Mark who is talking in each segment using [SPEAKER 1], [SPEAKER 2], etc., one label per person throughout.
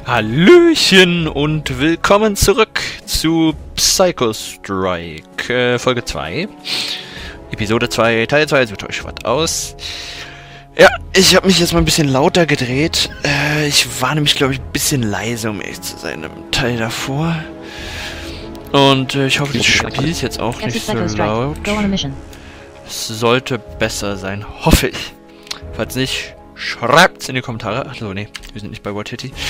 [SPEAKER 1] Hallöchen und willkommen zurück zu Psycho Strike, Folge 2, Episode 2, Teil 2, sucht euch was aus. Ja, ich habe mich jetzt mal ein bisschen lauter gedreht. Ich war nämlich, glaube ich, ein bisschen leise, um ehrlich zu sein, im Teil davor. Und ich hoffe, das Spiel ist jetzt auch nicht so laut. Es sollte besser sein, hoffe ich. Falls nicht, schreibt's in die Kommentare. Achso, nee, wir sind nicht bei World Hitty.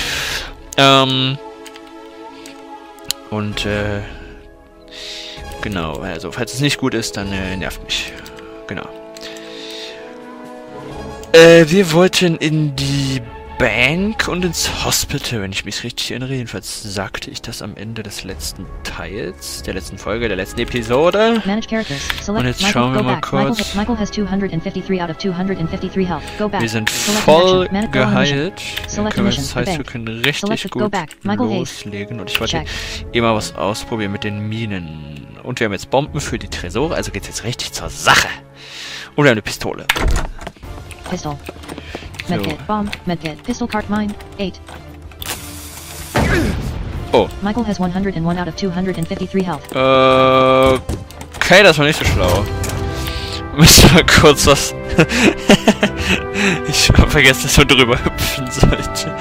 [SPEAKER 1] Genau, also falls es nicht gut ist, dann nervt mich. Genau. Wir wollten in die Bank und ins Hospital, wenn ich mich richtig erinnere. Jedenfalls sagte ich das am Ende des letzten Teils, der letzten Folge, der letzten Episode. Und jetzt schauen wir mal kurz. Wir sind voll geheilt. Das heißt, wir können richtig gut loslegen. Und ich wollte immer was ausprobieren mit den Minen. Und wir haben jetzt Bomben für die Tresore, also geht's jetzt richtig zur Sache. Und wir haben eine Pistole.
[SPEAKER 2] Pistol. Medkit, bomb, medkit, pistol cart mine, 8.
[SPEAKER 1] Oh.
[SPEAKER 2] Michael has 101 out of 253 health.
[SPEAKER 1] Okay, das war nicht so schlau. Müssen wir kurz was... Ich hab vergessen, dass man drüber hüpfen sollte.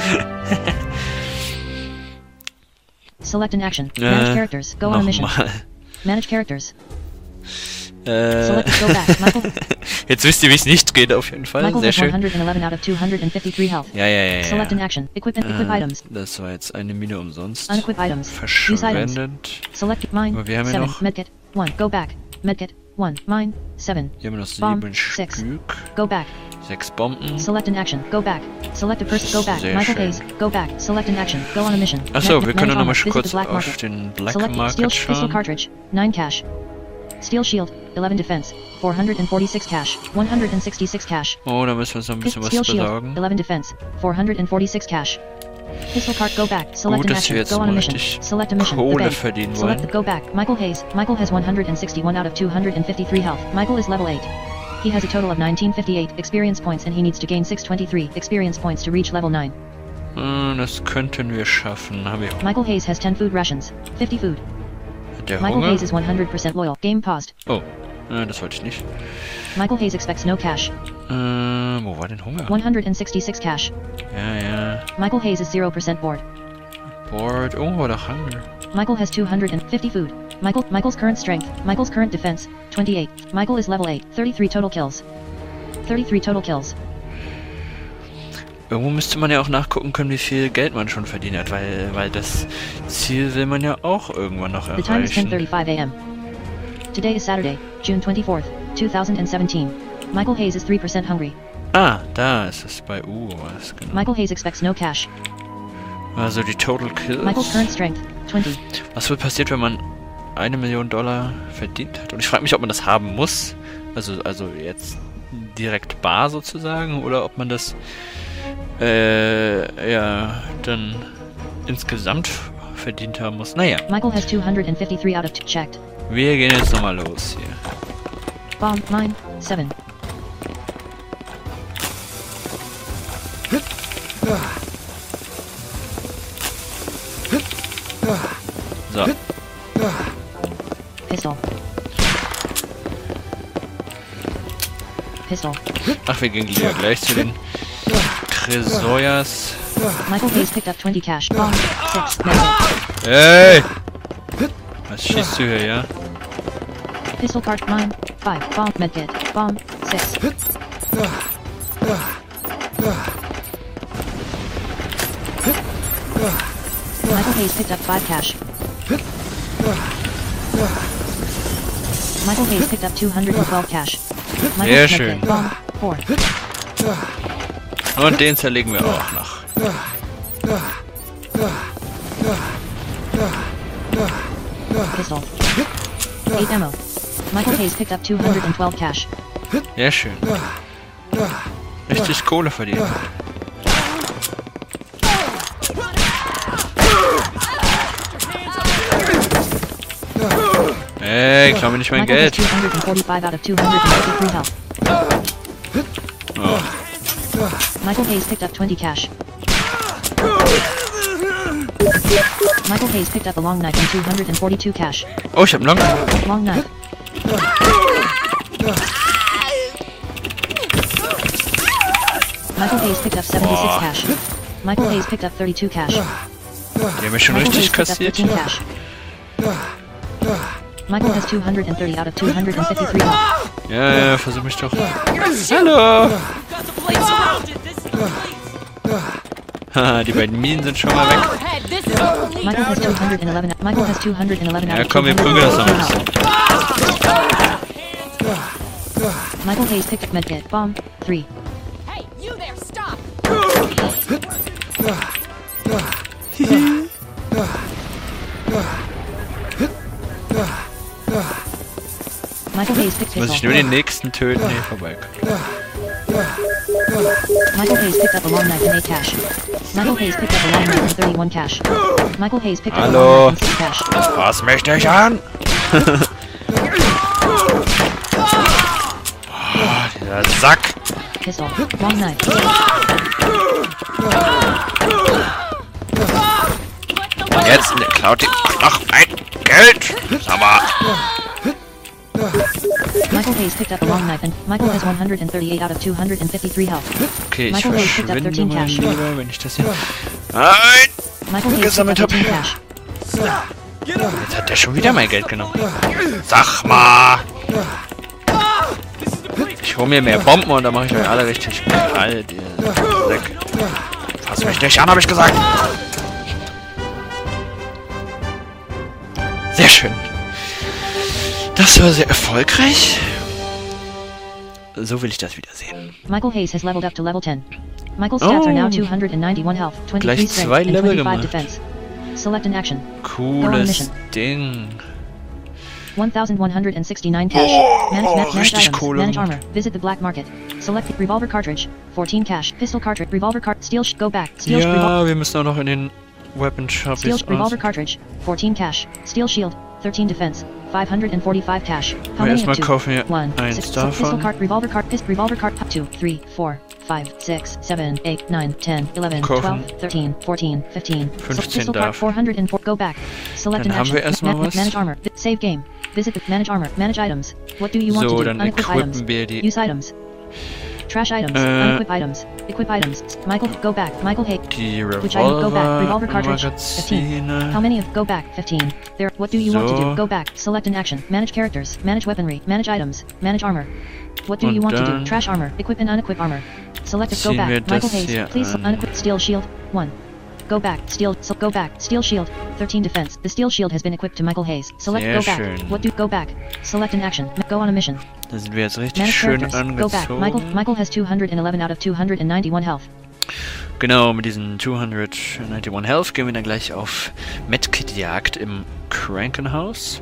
[SPEAKER 2] Select an action. Manage characters. Go on a mission. Manage characters. Select go back. Michael.
[SPEAKER 1] Jetzt wisst ihr, wie es nicht geht, auf jeden Fall.
[SPEAKER 2] Michael
[SPEAKER 1] sehr schön.
[SPEAKER 2] 111 out of 253 health.
[SPEAKER 1] Ja.
[SPEAKER 2] Select an action. Equip items.
[SPEAKER 1] Das war jetzt eine Mine umsonst.
[SPEAKER 2] Unequip items.
[SPEAKER 1] Verschwendet.
[SPEAKER 2] Select mine.
[SPEAKER 1] Aber wir haben ja
[SPEAKER 2] 7.
[SPEAKER 1] noch...
[SPEAKER 2] Medkit. 1. Go back. Medkit. 1. Mine. 7.
[SPEAKER 1] Hier haben wir noch 7
[SPEAKER 2] 6.
[SPEAKER 1] Stück.
[SPEAKER 2] Go back.
[SPEAKER 1] 6 Bomben.
[SPEAKER 2] Select an action. Go back. Select a person. Go back.
[SPEAKER 1] Sehr
[SPEAKER 2] Michael
[SPEAKER 1] schön.
[SPEAKER 2] Hayes. Go back. Select an action. Go on a mission.
[SPEAKER 1] Achso, wir können noch mal
[SPEAKER 2] Visit
[SPEAKER 1] kurz
[SPEAKER 2] the black
[SPEAKER 1] auf
[SPEAKER 2] market.
[SPEAKER 1] den Black
[SPEAKER 2] Select
[SPEAKER 1] Market
[SPEAKER 2] steel pistol
[SPEAKER 1] schauen.
[SPEAKER 2] cartridge. 9 cash. Steel shield. 11 defense. 446 cash. 166 cash.
[SPEAKER 1] Oh, da müssen wir uns noch ein bisschen was
[SPEAKER 2] Steel shield.
[SPEAKER 1] besorgen.
[SPEAKER 2] 11 defense. 446 cash. Pistol cart. Go back. Select
[SPEAKER 1] Gut,
[SPEAKER 2] an
[SPEAKER 1] dass wir
[SPEAKER 2] action.
[SPEAKER 1] jetzt
[SPEAKER 2] Go on a
[SPEAKER 1] mal
[SPEAKER 2] mission.
[SPEAKER 1] richtig
[SPEAKER 2] Select a mission. The
[SPEAKER 1] Kohle
[SPEAKER 2] bank.
[SPEAKER 1] verdienen
[SPEAKER 2] Select the
[SPEAKER 1] wollen.
[SPEAKER 2] go back. Michael Hayes. Michael has 161 out of 253 health. Michael is level 8. He has a total of 1958 experience points and he needs to gain 623 experience points to reach level 9.
[SPEAKER 1] Das könnten wir schaffen. Haben wir
[SPEAKER 2] Michael Hayes has 10 food rations. 50 food.
[SPEAKER 1] Hat der
[SPEAKER 2] Michael
[SPEAKER 1] Hunger?
[SPEAKER 2] Hayes is 100% loyal. Game paused.
[SPEAKER 1] Oh, das wollte ich nicht.
[SPEAKER 2] Michael Hayes expects no cash.
[SPEAKER 1] Wo war denn Hunger?
[SPEAKER 2] 166 cash.
[SPEAKER 1] Ja.
[SPEAKER 2] Michael Hayes is 0% bored.
[SPEAKER 1] Board. Oh, war doch Hunger.
[SPEAKER 2] Michael has 250 food. Michael's current strength. Michael's current defense. 28. Michael is level 8. 33 total kills. 33 total kills.
[SPEAKER 1] Irgendwo müsste man ja auch nachgucken können, wie viel Geld man schon verdient hat, weil das Ziel will man ja auch irgendwann noch
[SPEAKER 2] The time is
[SPEAKER 1] erreichen.
[SPEAKER 2] 10:35 a.m. Today is Saturday, June 24th, 2017. Michael Hayes is 3% hungry.
[SPEAKER 1] Ah, da ist es bei was genau.
[SPEAKER 2] Michael Hayes expects no cash.
[SPEAKER 1] Also die Total Kills.
[SPEAKER 2] Michael's current strength. 20.
[SPEAKER 1] Was wohl passiert, wenn man $1 Million verdient hat? Und ich frage mich, ob man das haben muss. Also jetzt direkt bar sozusagen. Oder ob man das dann insgesamt verdient haben muss. Naja.
[SPEAKER 2] Michael has 253 out of checked.
[SPEAKER 1] Wir gehen jetzt nochmal los hier.
[SPEAKER 2] Bomb, mine, 7.
[SPEAKER 1] So.
[SPEAKER 2] Pistol. Pistol.
[SPEAKER 1] Ach, wir gehen wieder gleich zu den Tresoras.
[SPEAKER 2] Michael Hayes picked up 20 cash. Bomb, 6.
[SPEAKER 1] Hey! Was schießt du hier, ja?
[SPEAKER 2] Pistol cart, mine, 5. Bomb, medkit. Bomb, 6. Michael Hayes picked up 5 cash. Michael Hayes picked up 212 cash.
[SPEAKER 1] Sehr
[SPEAKER 2] Michael's
[SPEAKER 1] schön.
[SPEAKER 2] medkit. Bomb, 4.
[SPEAKER 1] Und den zerlegen wir auch noch.
[SPEAKER 2] Pistol. 8 ammo. Michael Hayes picked up 212 cash.
[SPEAKER 1] Sehr schön. Richtig Kohle verdienen. Ey, klau mir nicht mein
[SPEAKER 2] Michael has
[SPEAKER 1] Geld.
[SPEAKER 2] 245 out of 253 health.
[SPEAKER 1] Oh.
[SPEAKER 2] Michael Hayes picked up 20 cash. Michael Hayes picked up a long knife and 242 cash.
[SPEAKER 1] Oh, ich hab einen Long.
[SPEAKER 2] Long knife. Michael Hayes picked up 76 cash. Michael Hayes picked up 32 cash.
[SPEAKER 1] Die haben mich schon
[SPEAKER 2] Michael
[SPEAKER 1] richtig
[SPEAKER 2] Hayes picked up 13
[SPEAKER 1] kassiert.
[SPEAKER 2] cash. Michael has 230 out of 253.
[SPEAKER 1] Ja, versuch mich doch. Hallo! Haha, die beiden Minen sind schon mal weg.
[SPEAKER 2] Michael has 211. Michael has 211 out
[SPEAKER 1] Ja,
[SPEAKER 2] of
[SPEAKER 1] komm, wir prügeln das noch ein bisschen.
[SPEAKER 2] Michael Hayes picked up medkit. Bomb. 3.
[SPEAKER 3] Hey, you there, stop!
[SPEAKER 2] Michael Hayes picked
[SPEAKER 1] Muss ich
[SPEAKER 2] pistol.
[SPEAKER 1] nur den nächsten töten? Nee, vorbei.
[SPEAKER 2] Michael Hayes picked up a long knife and 8 cash. Michael Hayes picked up a long knife and 31 cash. Michael Hayes picked up a
[SPEAKER 1] Hallo.
[SPEAKER 2] long knife and 6 cash.
[SPEAKER 1] Fass mich nicht an! Oh, dieser Sack!
[SPEAKER 2] Pistol. Long knife.
[SPEAKER 1] Und jetzt klaut die noch ein Geld! Sag mal!
[SPEAKER 2] Michael Hayes picked up a long knife and Michael has 138 out of 253 health.
[SPEAKER 1] Okay, ich
[SPEAKER 2] Michael Hayes picked up
[SPEAKER 1] verschwinde
[SPEAKER 2] 13
[SPEAKER 1] mal
[SPEAKER 2] cash.
[SPEAKER 1] lieber, wenn ich das hier... Nein!
[SPEAKER 2] Michael Hayes picked up
[SPEAKER 1] Gesammelt hab.
[SPEAKER 2] 18 cash.
[SPEAKER 1] Jetzt hat der schon wieder mein Geld genommen. Sag mal! Ich hole mir mehr Bomben und dann mache ich euch alle richtig kalt, ihr Sack. Fass mich nicht an, hab ich gesagt! Sehr schön. Das war sehr erfolgreich. So will ich das wieder sehen.
[SPEAKER 2] Michael Hayes has leveled up to level 10. Michael's stats are now
[SPEAKER 1] Oh.
[SPEAKER 2] 291 health, 23
[SPEAKER 1] Gleich
[SPEAKER 2] strength,
[SPEAKER 1] 2
[SPEAKER 2] and
[SPEAKER 1] Level
[SPEAKER 2] 25
[SPEAKER 1] gemacht.
[SPEAKER 2] defense. Select an action.
[SPEAKER 1] Cooles
[SPEAKER 2] mission.
[SPEAKER 1] Ding.
[SPEAKER 2] 1,169 cash. Manage
[SPEAKER 1] richtig
[SPEAKER 2] items.
[SPEAKER 1] Kohle.
[SPEAKER 2] Manage armor. Visit the black market. Select the revolver cartridge. 14 cash. Pistol cartridge. Revolver cart. Steel. Go back. Steel.
[SPEAKER 1] Ja, wir müssen auch noch in den Weapon Shop
[SPEAKER 2] Steel
[SPEAKER 1] jetzt
[SPEAKER 2] revolver
[SPEAKER 1] aus.
[SPEAKER 2] cartridge. 14 cash. Steel shield. 13 defense. 545 cash. How
[SPEAKER 1] Wir
[SPEAKER 2] many
[SPEAKER 1] erstmal
[SPEAKER 2] of two?
[SPEAKER 1] kaufen wir
[SPEAKER 2] 1.
[SPEAKER 1] eins
[SPEAKER 2] 6.
[SPEAKER 1] davon.
[SPEAKER 2] Pistol cart. Revolver cart. Revolver cart. 2, 3, 4, 5, 6, 7, 8, 9, 10, 11,
[SPEAKER 1] Kaufen.
[SPEAKER 2] 12, 13, 14, 15.
[SPEAKER 1] 15
[SPEAKER 2] Pistol cart.
[SPEAKER 1] darf.
[SPEAKER 2] 404. Go back. Select
[SPEAKER 1] Dann
[SPEAKER 2] an
[SPEAKER 1] haben
[SPEAKER 2] action.
[SPEAKER 1] wir erstmal was.
[SPEAKER 2] Manage armor. Save game. Visit the manage armor. Manage items. What do you want
[SPEAKER 1] So,
[SPEAKER 2] to do?
[SPEAKER 1] dann
[SPEAKER 2] Unequip items.
[SPEAKER 1] equippen wir die...
[SPEAKER 2] Use items. Trash items. Unequip items. Equip items. Michael, go back. Michael, hey.
[SPEAKER 1] Die
[SPEAKER 2] Which item? Go back. Revolver cartridge. 15. How
[SPEAKER 1] Magazine.
[SPEAKER 2] many of? Go back. 15. There. What do you want to
[SPEAKER 1] So.
[SPEAKER 2] do? Go back. Select an action. Manage characters. Manage weaponry. Manage items. Manage armor. What do
[SPEAKER 1] Und
[SPEAKER 2] you want to do?
[SPEAKER 1] dann
[SPEAKER 2] Trash armor. Equip and unequip armor. Select it. Go
[SPEAKER 1] ziehen wir
[SPEAKER 2] back. Michael
[SPEAKER 1] das
[SPEAKER 2] Hayes.
[SPEAKER 1] hier
[SPEAKER 2] Please
[SPEAKER 1] an.
[SPEAKER 2] unequip steel shield. 1. Go back. Steel. So go back. Steel shield. 13 defense. The steel shield has been equipped to Michael Hayes. Select
[SPEAKER 1] Sehr
[SPEAKER 2] go back.
[SPEAKER 1] schön.
[SPEAKER 2] What do? Go back. Select an action. Go on a mission.
[SPEAKER 1] Da sind wir jetzt richtig
[SPEAKER 2] Manage
[SPEAKER 1] schön
[SPEAKER 2] characters. Go back.
[SPEAKER 1] angezogen.
[SPEAKER 2] Michael has 211 out of 291 health.
[SPEAKER 1] Genau, mit diesen 291 Health gehen wir dann gleich auf Medkit-Jagd im Krankenhaus.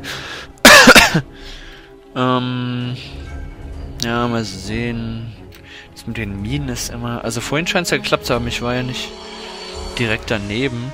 [SPEAKER 1] Ja, mal sehen. Das mit den Minen ist immer... Also vorhin scheint es ja geklappt zu haben. Ich war ja nicht direkt daneben.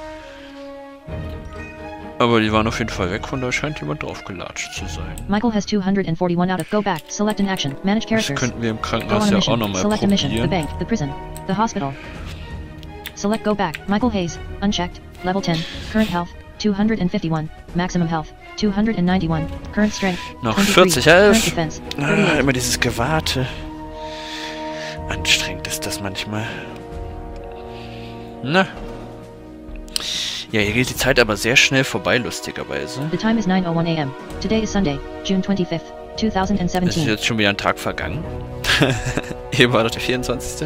[SPEAKER 1] Aber die waren auf jeden Fall weg, von da scheint jemand draufgelatscht zu sein.
[SPEAKER 2] Michael has 241 out of go back. Select an action. Manage
[SPEAKER 1] Das
[SPEAKER 2] characters.
[SPEAKER 1] könnten wir im
[SPEAKER 2] Go
[SPEAKER 1] Krankenhaus
[SPEAKER 2] on a
[SPEAKER 1] ja auch
[SPEAKER 2] mission.
[SPEAKER 1] nochmal
[SPEAKER 2] Select a mission. The
[SPEAKER 1] probieren.
[SPEAKER 2] bank. The prison. The hospital. Select go back. Michael Hayes. Unchecked. Level 10. Current health. 251. Maximum health. 291. Current strength.
[SPEAKER 1] Noch
[SPEAKER 2] 23.
[SPEAKER 1] 40 Health.
[SPEAKER 2] Current defense.
[SPEAKER 1] Ah,
[SPEAKER 2] 38.
[SPEAKER 1] immer dieses Gewarte. Anstrengend ist das manchmal. Na. Ja, hier geht die Zeit aber sehr schnell vorbei, lustigerweise.
[SPEAKER 2] The time is 9:01 a.m. Today is Sunday, June 25th,
[SPEAKER 1] Es ist
[SPEAKER 2] 2017.
[SPEAKER 1] jetzt schon wieder ein Tag vergangen. Hier war das der 24.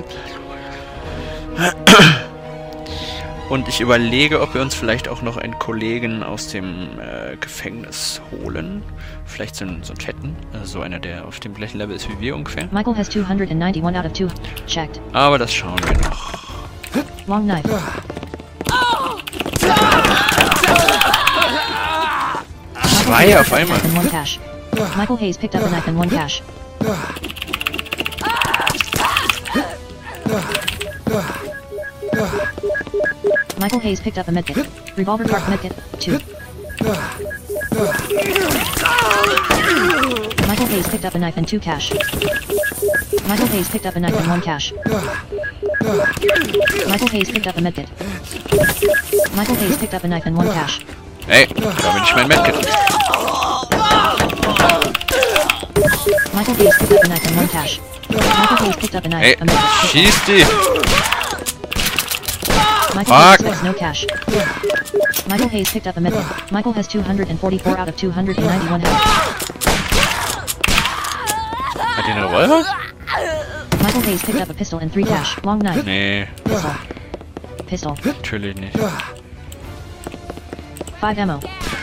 [SPEAKER 1] Und ich überlege, ob wir uns vielleicht auch noch einen Kollegen aus dem Gefängnis holen. Vielleicht so einen fetten, also so einer, der auf dem gleichen Level ist wie wir ungefähr.
[SPEAKER 2] Michael has 291 out of 2. Checked.
[SPEAKER 1] Aber das schauen wir noch.
[SPEAKER 2] Long knife.
[SPEAKER 1] Zwei auf einmal.
[SPEAKER 2] And 1 cash. Michael Hayes picked up a knife and 1 cash. Michael Hayes picked up a medkit. Revolver cart medkit. 2. Michael Hayes picked up a knife and 2 cash. Michael Hayes picked up a knife and 1 cash. Michael Hayes picked up a medkit. Michael Hayes picked up a knife and 1 cash.
[SPEAKER 1] Ey, da bin ich mein Medkit.
[SPEAKER 2] Michael Hayes picked up a knife and 1 cash. Michael Hayes picked up a knife.
[SPEAKER 1] Ey,
[SPEAKER 2] A medkit.
[SPEAKER 1] schieß die!
[SPEAKER 2] Michael Hayes has no cash. Michael Hayes picked up a medkit. Michael has 244 out of 291 health.
[SPEAKER 1] Hat die einen Revolver?
[SPEAKER 2] Michael Hayes picked up a pistol and 3 cash. Long knife.
[SPEAKER 1] Nee,
[SPEAKER 2] Pistol. Pistol.
[SPEAKER 1] natürlich nicht.
[SPEAKER 2] 5 ammo.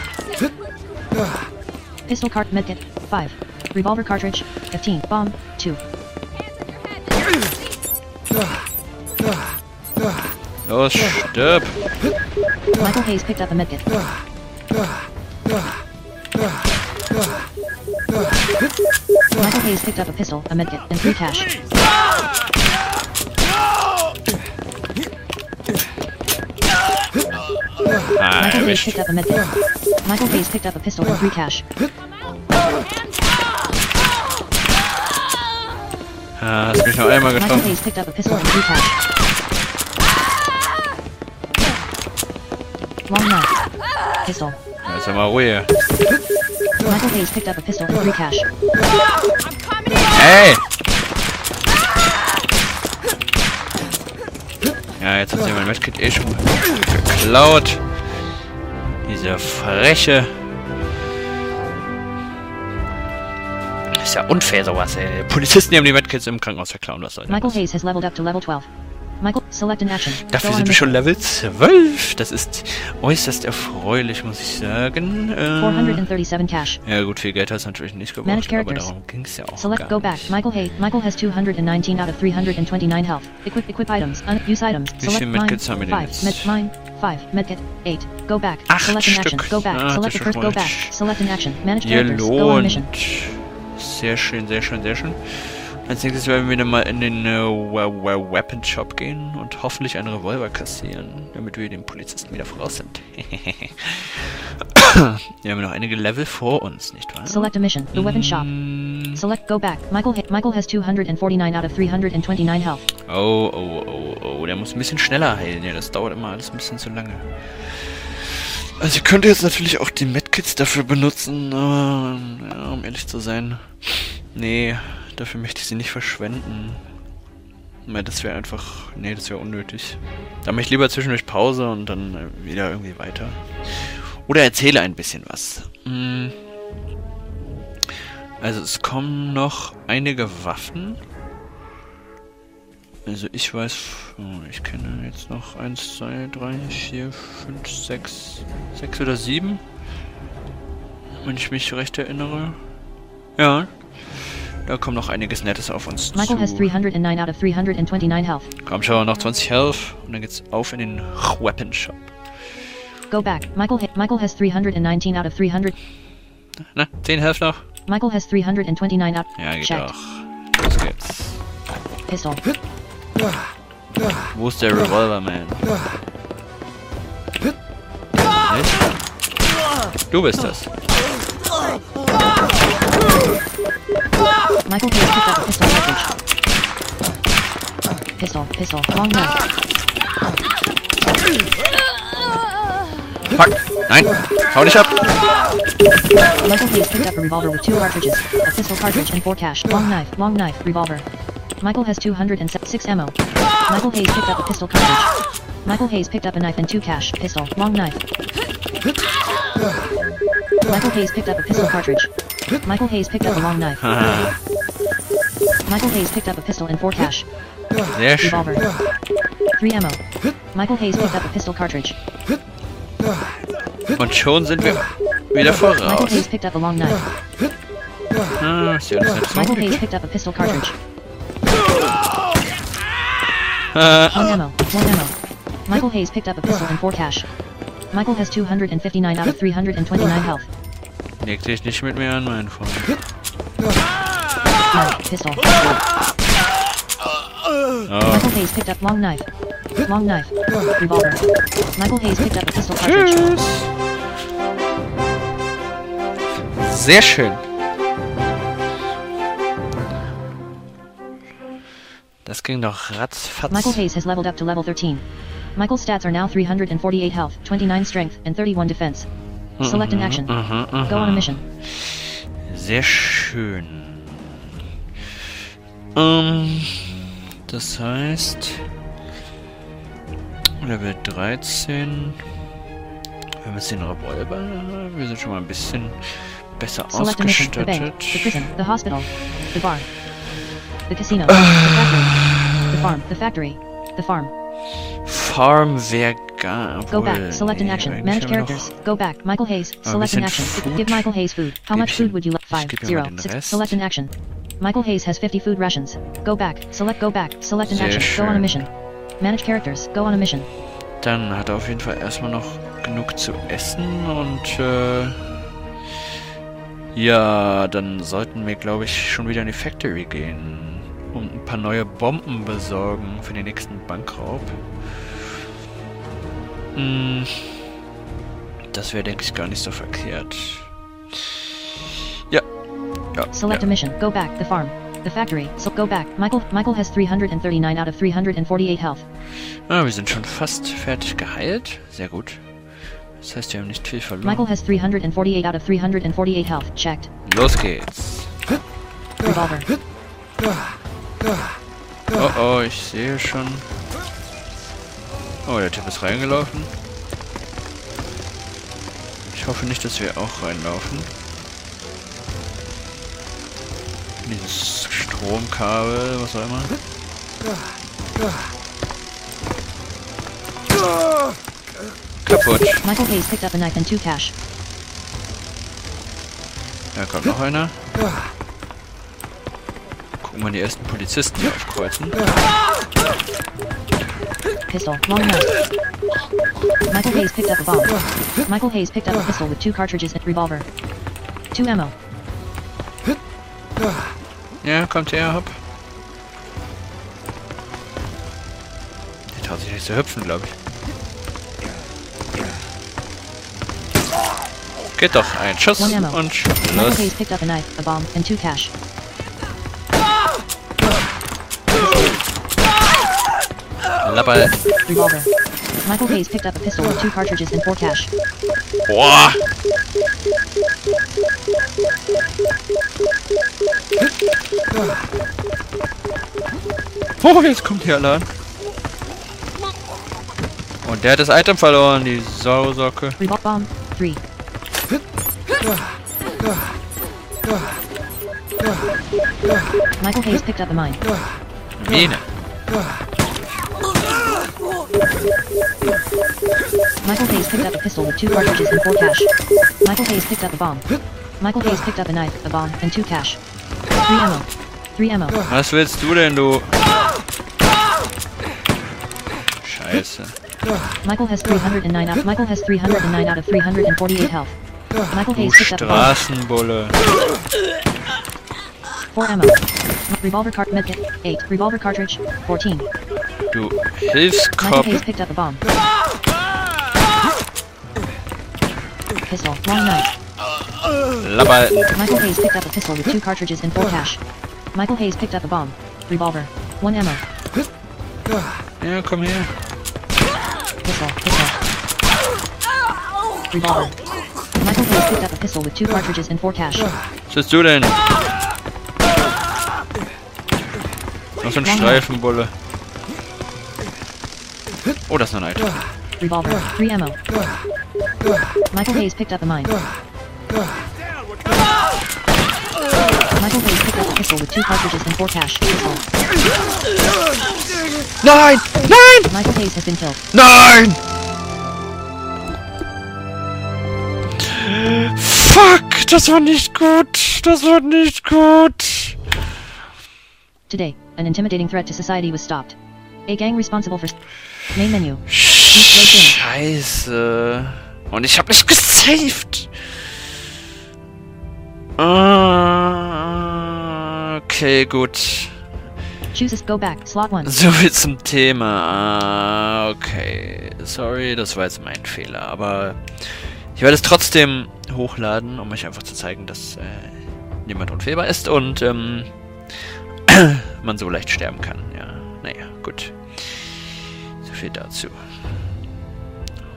[SPEAKER 2] Pistol cart medkit. 5. Revolver cartridge. 15. Bomb. 2.
[SPEAKER 1] Los, stirb!
[SPEAKER 2] Michael Hayes picked up a medkit. Michael Hayes picked up a pistol, a medkit, and 3 cash.
[SPEAKER 1] Ah,
[SPEAKER 2] Michael Hayes
[SPEAKER 1] erwischt.
[SPEAKER 2] picked up a medkit. Michael Hayes picked up a pistol and 3 cash.
[SPEAKER 1] Ah, hast mich noch einmal
[SPEAKER 2] Michael
[SPEAKER 1] getroffen.
[SPEAKER 2] Hayes picked up a pistol and 3 cash. Long knife. Pistol.
[SPEAKER 1] Jetzt mal Ruhe.
[SPEAKER 2] Michael Hayes picked up a pistol and 3 cash.
[SPEAKER 1] Hey! Ja, jetzt hat sie mein Medkit eh schon geklaut. Diese freche. Ist ja unfair sowas, ey. Polizisten, die haben die Medkits im Krankenhaus verklauen. Was soll
[SPEAKER 2] Michael
[SPEAKER 1] das?
[SPEAKER 2] Hayes has leveled up to level 12. Michael, select an action.
[SPEAKER 1] Dafür
[SPEAKER 2] Go on
[SPEAKER 1] sind
[SPEAKER 2] a
[SPEAKER 1] wir schon
[SPEAKER 2] mission.
[SPEAKER 1] Level 12. Das ist äußerst erfreulich, muss ich sagen.
[SPEAKER 2] 437 cash.
[SPEAKER 1] Ja gut, viel Geld hast du natürlich nicht gebraucht,
[SPEAKER 2] Manage
[SPEAKER 1] aber
[SPEAKER 2] characters.
[SPEAKER 1] darum ging es ja auch
[SPEAKER 2] Select
[SPEAKER 1] gar
[SPEAKER 2] go back.
[SPEAKER 1] nicht.
[SPEAKER 2] Michael has 219 out of 329 health. Equip items. Use items.
[SPEAKER 1] Wie viele Medkits haben wir denn
[SPEAKER 2] 5.
[SPEAKER 1] jetzt?
[SPEAKER 2] 5. Medkit. 8. Go back.
[SPEAKER 1] 8
[SPEAKER 2] Select an action.
[SPEAKER 1] Stück.
[SPEAKER 2] Go back.
[SPEAKER 1] Ah,
[SPEAKER 2] Select
[SPEAKER 1] das
[SPEAKER 2] the
[SPEAKER 1] ist
[SPEAKER 2] first.
[SPEAKER 1] schon
[SPEAKER 2] Go
[SPEAKER 1] mal
[SPEAKER 2] back. Select an action. Manage
[SPEAKER 1] Ihr
[SPEAKER 2] characters. Go on a mission.
[SPEAKER 1] lohnt. Sehr schön, sehr schön, sehr schön. Als nächstes werden wir dann mal in den Weapon Shop gehen und hoffentlich einen Revolver kassieren, damit wir den Polizisten wieder voraus sind. Wir haben noch einige Level vor uns, nicht wahr?
[SPEAKER 2] Select a mission. The weapon shop. Select go back. Michael has 249 out of 329 health.
[SPEAKER 1] Oh, der muss ein bisschen schneller heilen. Ja, das dauert immer alles ein bisschen zu lange. Also ich könnte jetzt natürlich auch die Medkits dafür benutzen, aber, ja, um ehrlich zu sein, nee, dafür möchte ich sie nicht verschwenden. Weil das wäre einfach, nee, das wäre unnötig. Da mache ich lieber zwischendurch Pause und dann wieder irgendwie weiter. Oder erzähle ein bisschen was. Also es kommen noch einige Waffen. Also ich weiß, ich kenne jetzt noch 1, 2, 3, 4, 5, 6 oder 7. Wenn ich mich recht erinnere. Ja. Da kommt noch einiges Nettes auf uns
[SPEAKER 2] Michael has
[SPEAKER 1] zu.
[SPEAKER 2] 309 out of 329 health.
[SPEAKER 1] Komm schon, noch 20 Health. Und dann geht's auf in den Weapon Shop.
[SPEAKER 2] Go back. Michael has 319 out of 300.
[SPEAKER 1] Na, 10 Health noch?
[SPEAKER 2] Michael has 329 out.
[SPEAKER 1] Ja, geht
[SPEAKER 2] Checked.
[SPEAKER 1] doch. Los geht's.
[SPEAKER 2] Pistol.
[SPEAKER 1] Wo ist der Revolver, man? Nicht? Du bist das.
[SPEAKER 2] Michael Hayes picked up a pistol cartridge. Pistol. Long knife.
[SPEAKER 1] Fuck! Nein! Hau dich ab!
[SPEAKER 2] Michael Hayes picked up a revolver with 2 cartridges, a pistol cartridge and 4 cash. Long knife, revolver. Michael has 206 ammo. Michael Hayes picked up a pistol cartridge. Michael Hayes picked up a knife and 2 cash. Pistol. Long knife. Michael Hayes picked up a pistol cartridge. Michael Hayes picked up a long knife. Michael Hayes picked up a pistol and 4 cash.
[SPEAKER 1] Sehr schön.
[SPEAKER 2] Revolver. 3 ammo. Michael Hayes picked up a pistol cartridge.
[SPEAKER 1] Und schon sind wir wieder
[SPEAKER 2] Michael
[SPEAKER 1] voraus.
[SPEAKER 2] Hayes picked up a long knife.
[SPEAKER 1] Ist ja alles nicht so.
[SPEAKER 2] Michael Hayes picked up a pistol cartridge.
[SPEAKER 1] Ah,
[SPEAKER 2] 1 ammo. Michael Hayes picked up a pistol and 4 cash. Michael has 259 out of 329 health.
[SPEAKER 1] leg dich nicht mit mir an, mein Freund.
[SPEAKER 2] Knife. Pistol. Michael Hayes picked up long knife. Revolver. Michael Hayes picked up a pistol cartridge.
[SPEAKER 1] Tschüss! Sehr schön. Das ging doch ratzfatz.
[SPEAKER 2] Michael Hayes has leveled up to level 13. Michael's stats are now 348 health, 29 strength, and 31 defense. Select an action. Go on a mission.
[SPEAKER 1] Sehr schön. Das heißt... Level 13... Wir haben jetzt den Revolver. Wir sind schon mal ein bisschen besser
[SPEAKER 2] Select a mission. The bank,
[SPEAKER 1] ausgestattet.
[SPEAKER 2] the prison, the hospital, the bar, the casino, the factory, the farm, the factory, the farm.
[SPEAKER 1] Farm wäre gar...
[SPEAKER 2] Go back. Select an action. Manage characters. Go back. Michael Hayes. Select an action. Give Michael Hayes food. How much food would you like? 5, 0, 6. Select an action. Michael Hayes has 50 food rations. Go back. Select go back. Select an action. Go on a mission. Manage characters. Go on a mission.
[SPEAKER 1] Dann hat er auf jeden Fall erstmal noch genug zu essen und ja, dann sollten wir, glaube ich, schon wieder in die Factory gehen und ein paar neue Bomben besorgen für den nächsten Bankraub. Das wäre, denke ich, gar nicht so verkehrt. Ja.
[SPEAKER 2] Select a mission. Go back. The farm. The factory. So go back. Michael has 339 out of 348 health.
[SPEAKER 1] Wir sind schon fast fertig geheilt. Sehr gut. Das heißt, wir haben nicht viel verloren.
[SPEAKER 2] Michael has 348 out of 348 health. Checked.
[SPEAKER 1] Los geht's.
[SPEAKER 2] Revolver.
[SPEAKER 1] Oh, ich sehe schon. Oh, der Typ ist reingelaufen. Ich hoffe nicht, dass wir auch reinlaufen. Dieses Stromkabel, was auch immer. Kaputt.
[SPEAKER 2] Michael Hayes picked up a knife and 2 cash.
[SPEAKER 1] Da kommt noch einer. Gucken wir die ersten Polizisten hier aufkreuzen.
[SPEAKER 2] Pistol. Long knife. Michael Hayes picked up a bomb. Michael Hayes picked up a pistol with 2 cartridges and revolver. 2 ammo.
[SPEAKER 1] Ja, kommt her, hopp. Der traut sich nicht zu hüpfen, glaube ich. Geht doch, ein Schuss und
[SPEAKER 2] Michael
[SPEAKER 1] los.
[SPEAKER 2] Hayes picked up a knife, a bomb, and 2 cash.
[SPEAKER 1] Labbal.
[SPEAKER 2] Revolver. Michael Hayes picked up a pistol with 2 cartridges and 4 cash.
[SPEAKER 1] Boah. Oh, jetzt kommt hier Alarm. Und der hat das Item verloren, die Sausocke.
[SPEAKER 2] Revolver bomb, 3. Michael Hayes picked up a mine.
[SPEAKER 1] Mine.
[SPEAKER 2] Michael Hayes picked up a pistol with 2 cartridges and 4 cash. Michael Hayes picked up a bomb. Michael Hayes picked up a knife, a bomb, and 2 cash. 3 ammo. 3 ammo.
[SPEAKER 1] Was willst du denn, du? Scheiße.
[SPEAKER 2] Michael has 309 out. Michael has 309 out of 348 health. Michael
[SPEAKER 1] Du
[SPEAKER 2] Hayes picked up a bomb.
[SPEAKER 1] Straßenbulle.
[SPEAKER 2] 4 ammo. Revolver cart medkit, 8. Revolver cartridge, 14.
[SPEAKER 1] Du
[SPEAKER 2] Michael
[SPEAKER 1] Hilfskopf.
[SPEAKER 2] Hayes picked up a bomb. Pistol, long knife.
[SPEAKER 1] Labbal.
[SPEAKER 2] Michael Hayes picked up a pistol with 2 cartridges and 4 cash. Michael Hayes picked up a bomb. Revolver, 1 ammo.
[SPEAKER 1] Ja, komm her.
[SPEAKER 2] Pistol. Revolver. Michael Hayes picked up a pistol with 2 cartridges and 4 cash.
[SPEAKER 1] Was bist du denn? Noch so ein Streifenbulle. Oh, das ist noch ein Item.
[SPEAKER 2] Revolver, 3 ammo. Michael Hayes picked up a mine. Michael Hayes picked up a pistol with 2 cartridges and 4 cash. Pistol.
[SPEAKER 1] Nein! Nein!
[SPEAKER 2] Michael Hayes has been killed.
[SPEAKER 1] Nein! Fuck! Das war nicht gut! Das war nicht gut!
[SPEAKER 2] Today, an intimidating threat to society was stopped. A gang responsible for main menu.
[SPEAKER 1] Scheiße. Und ich hab mich gesaved. Okay, gut.
[SPEAKER 2] Chooses go back. Slot 1.
[SPEAKER 1] So viel zum Thema. Okay. Sorry, das war jetzt mein Fehler. Aber ich werde es trotzdem hochladen, um euch einfach zu zeigen, dass niemand unfehlbar ist und man so leicht sterben kann. Ja, naja, gut. So viel dazu.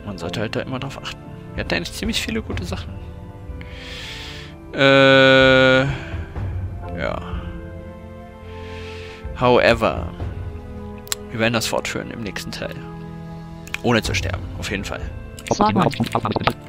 [SPEAKER 1] Man sollte halt da immer drauf achten. Wir hatten eigentlich ziemlich viele gute Sachen. Ja. However, wir werden das fortführen im nächsten Teil. Ohne zu sterben, auf jeden Fall.
[SPEAKER 2] Slot 1.